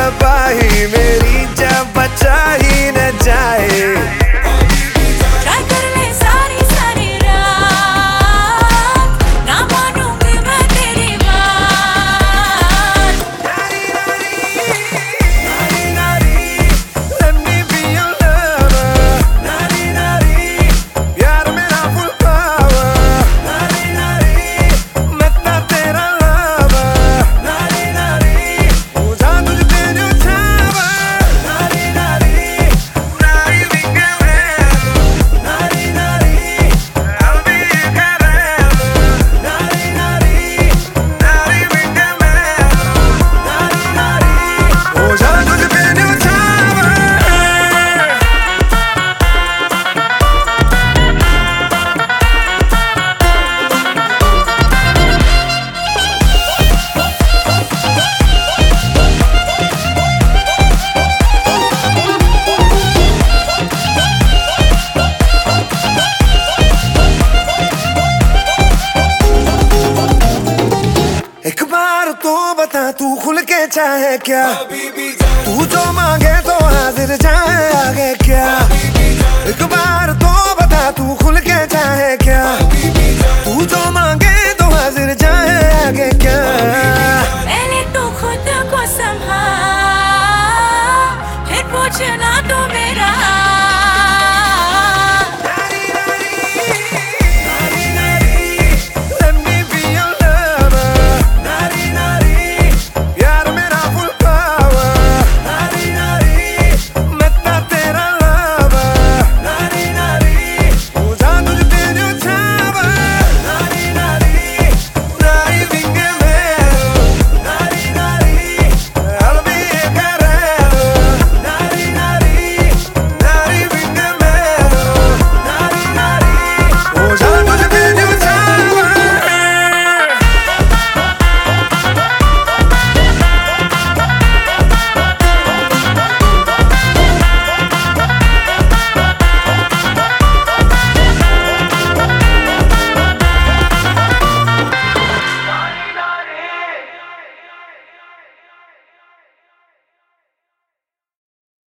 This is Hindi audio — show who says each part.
Speaker 1: तबाही मेरी जब बचा ही न जाए। एक बार तो बता तू खुल के चाहे क्या, तू जो मांगे तो हाजिर जाए आगे क्या। एक बार तो बता तू खुल के चाहे क्या, तू जो मांगे तो हाजिर जाए आगे क्या।
Speaker 2: पहले तो खुद को संभाल, फिर पूछना तो